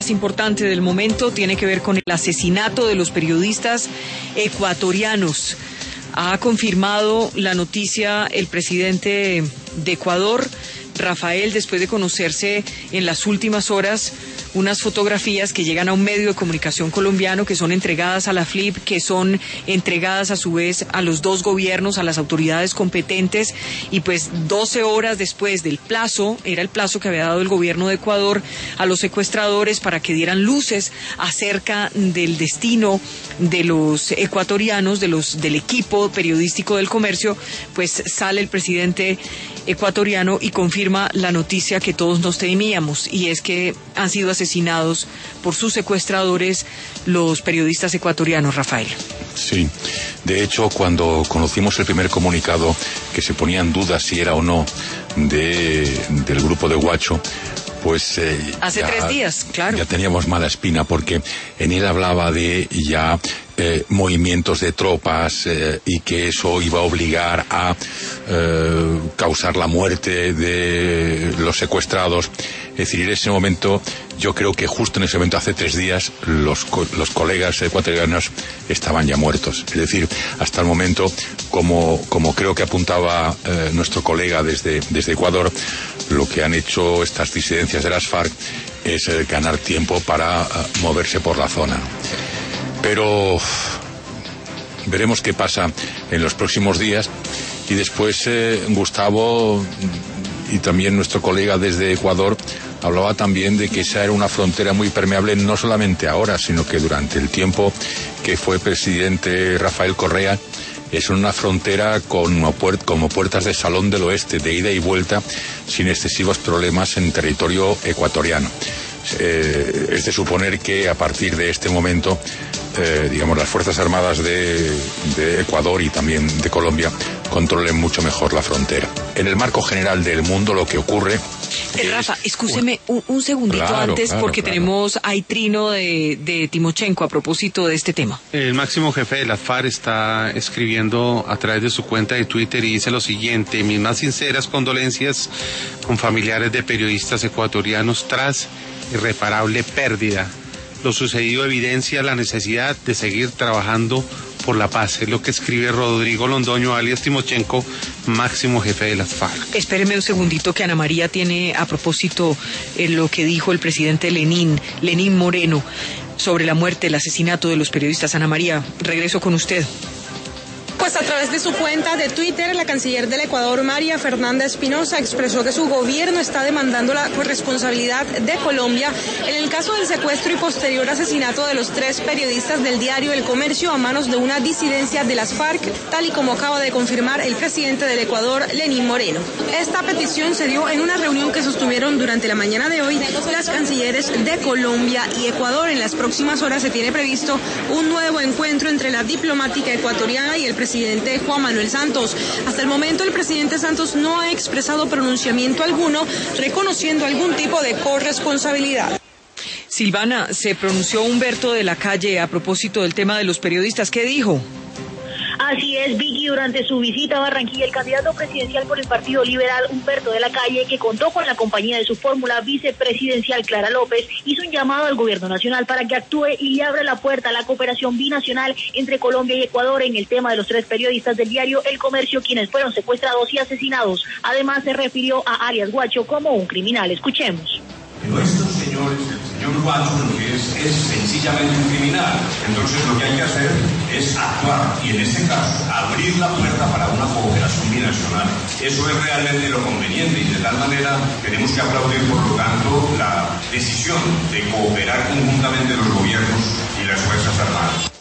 Más importante del momento tiene que ver con el asesinato de los periodistas ecuatorianos. Ha confirmado la noticia el presidente de Ecuador, Rafael, después de conocerse en las últimas horas unas fotografías que llegan a un medio de comunicación colombiano, que son entregadas a la FLIP, que son entregadas a su vez a los dos gobiernos, a las autoridades competentes, y pues 12 horas después del plazo, era el plazo que había dado el gobierno de Ecuador a los secuestradores para que dieran luces acerca del destino de los ecuatorianos, del equipo periodístico del Comercio, pues sale el presidente ecuatoriano y confirma la noticia que todos nos temíamos, y es que han sido asesinados por sus secuestradores los periodistas ecuatorianos, Rafael. Sí, de hecho, cuando conocimos el primer comunicado que se ponía en duda si era o no del grupo de Guacho, pues hace 3 días, claro. Ya teníamos mala espina, porque en él hablaba de ya movimientos de tropas y que eso iba a obligar a causar la muerte de los secuestrados. Es decir, en ese momento, yo creo que justo en ese momento, hace 3 días, los colegas ecuatorianos estaban ya muertos. Es decir, hasta el momento, como creo que apuntaba nuestro colega desde Ecuador, lo que han hecho estas disidencias de las FARC es ganar tiempo para moverse por la zona. Pero veremos qué pasa en los próximos días. Y después Gustavo y también nuestro colega desde Ecuador hablaba también de que esa era una frontera muy permeable, no solamente ahora, sino que durante el tiempo que fue presidente Rafael Correa. Es una frontera como puertas de Salón del Oeste, de ida y vuelta, sin excesivos problemas en territorio ecuatoriano. Es de suponer que a partir de este momento, digamos, las Fuerzas Armadas de Ecuador y también de Colombia controlen mucho mejor la frontera. En el marco general del mundo, lo que ocurre... Rafa, escúcheme un segundito antes, porque tenemos ahí trino de Timochenko a propósito de este tema. El máximo jefe de las FARC está escribiendo a través de su cuenta de Twitter y dice lo siguiente: mis más sinceras condolencias con familiares de periodistas ecuatorianos tras irreparable pérdida. Lo sucedido evidencia la necesidad de seguir trabajando por la paz. Es lo que escribe Rodrigo Londoño, alias Timochenko, máximo jefe de las FARC. Espéreme un segundito, que Ana María tiene a propósito lo que dijo el presidente Lenín Moreno, sobre la muerte, el asesinato de los periodistas. Ana María, regreso con usted. Pues a través de su cuenta de Twitter, la canciller del Ecuador, María Fernanda Espinosa, expresó que su gobierno está demandando la corresponsabilidad de Colombia en el caso del secuestro y posterior asesinato de los 3 periodistas del diario El Comercio a manos de una disidencia de las FARC, tal y como acaba de confirmar el presidente del Ecuador, Lenín Moreno. Esta petición se dio en una reunión que sostuvieron durante la mañana de hoy las cancilleres de Colombia y Ecuador. En las próximas horas se tiene previsto un nuevo encuentro entre la diplomática ecuatoriana y el presidente Juan Manuel Santos. Hasta el momento, el presidente Santos no ha expresado pronunciamiento alguno reconociendo algún tipo de corresponsabilidad. Silvana, se pronunció Humberto de la Calle a propósito del tema de los periodistas. ¿Qué dijo? Así es, Vicky, durante su visita a Barranquilla, el candidato presidencial por el Partido Liberal, Humberto de la Calle, que contó con la compañía de su fórmula vicepresidencial, Clara López, hizo un llamado al gobierno nacional para que actúe y le abra la puerta a la cooperación binacional entre Colombia y Ecuador en el tema de los 3 periodistas del diario El Comercio, quienes fueron secuestrados y asesinados. Además, se refirió a alias Guacho como un criminal. Escuchemos. Pero estos señores, el señor Guacho, lo que es sencillamente un criminal. Entonces lo que hay que hacer es actuar y en este caso abrir la puerta para una cooperación binacional. Eso es realmente lo conveniente y de tal manera tenemos que aplaudir, por lo tanto, la decisión de cooperar conjuntamente los gobiernos y las Fuerzas Armadas.